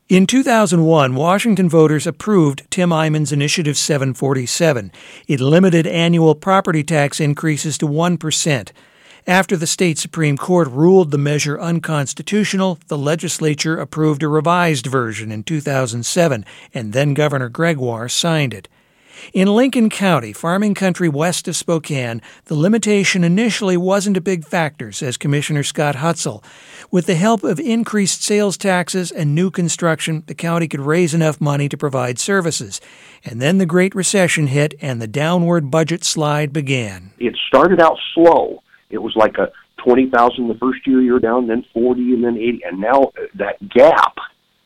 In 2001, Washington voters approved Tim Eyman's Initiative 747. It limited annual property tax increases to 1%. After the state Supreme Court ruled the measure unconstitutional, the legislature approved a revised version in 2007, and then Governor Gregoire signed it. In Lincoln County, farming country west of Spokane, the limitation initially wasn't a big factor, says Commissioner Scott Hutzel. With the help of increased sales taxes and new construction, the county could raise enough money to provide services. And then the Great Recession hit and the downward budget slide began. It started out slow. It was like a $20,000 the first year you're down, then 40, and then 80. And now that gap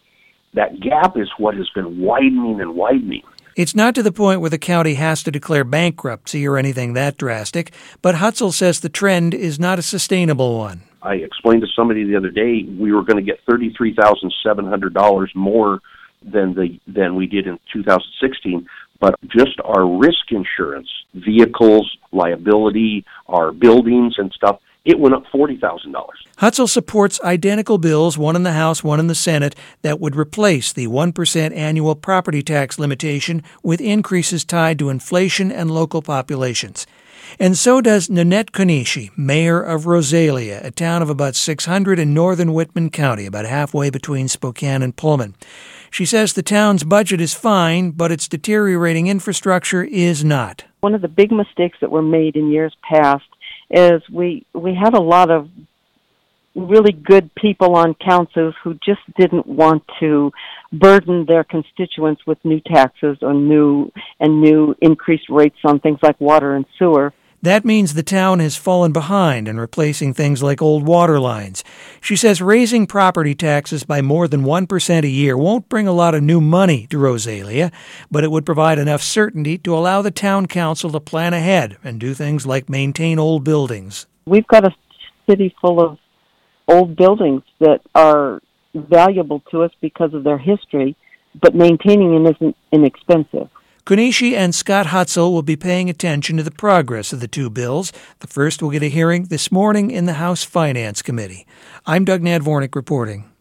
is what has been widening and widening. It's not to the point where the county has to declare bankruptcy or anything that drastic, but Hutzel says the trend is not a sustainable one. I explained to somebody the other day we were going to get $33,700 more than we did in 2016, but just our risk insurance, vehicles, liability, our buildings and stuff, it went up $40,000. Hutzel supports identical bills, one in the House, one in the Senate, that would replace the 1% annual property tax limitation with increases tied to inflation and local populations. And so does Nanette Konishi, mayor of Rosalia, a town of about 600 in northern Whitman County, about halfway between Spokane and Pullman. She says the town's budget is fine, but its deteriorating infrastructure is not. One of the big mistakes that were made in years past is we had a lot of really good people on councils who just didn't want to burden their constituents with new taxes or new increased rates on things like water and sewer. That means the town has fallen behind in replacing things like old water lines. She says raising property taxes by more than 1% a year won't bring a lot of new money to Rosalia, but it would provide enough certainty to allow the town council to plan ahead and do things like maintain old buildings. We've got a city full of old buildings that are valuable to us because of their history, but maintaining them isn't inexpensive. Konishi and Scott Hutzel will be paying attention to the progress of the two bills. The first will get a hearing this morning in the House Finance Committee. I'm Doug Nadvornik reporting.